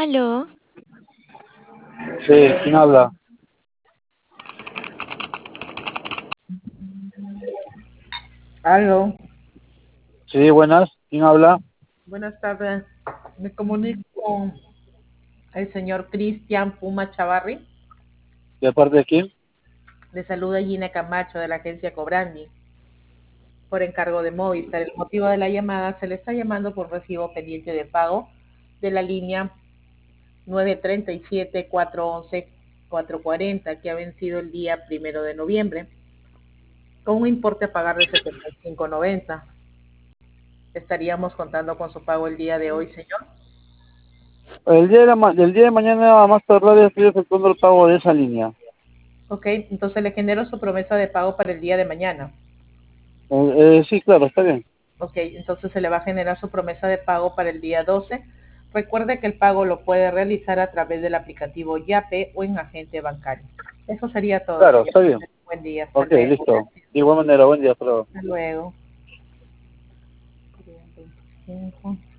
Aló, Sí, ¿quién habla? Aló, Sí, buenas, ¿quién habla? buenas tardes. Me comunico con el señor Cristian Puma Chavarri. ¿De parte de quién? Le saluda Gina Camacho de la agencia Cobrandi por encargo de Movistar. El motivo de la llamada se le está llamando por recibo pendiente de pago de la línea 937-411-440 que ha vencido el día 1 de noviembre con un importe a pagar de 75.90. Estaríamos contando con su pago el día de hoy, señor. El día de mañana a más tardar estoy efectuando el pago de esa línea. Ok, entonces le genero su promesa de pago para el día de mañana. Sí, claro, está bien. Ok, entonces se le va a generar su promesa de pago para el día 12. Recuerde que el pago lo puede realizar a través del aplicativo Yape o en agente bancario. Eso sería todo, Claro, señor. está bien. Buen día, hasta Ok, luego. listo. De igual manera, buen día, hasta luego. Hasta luego. 25.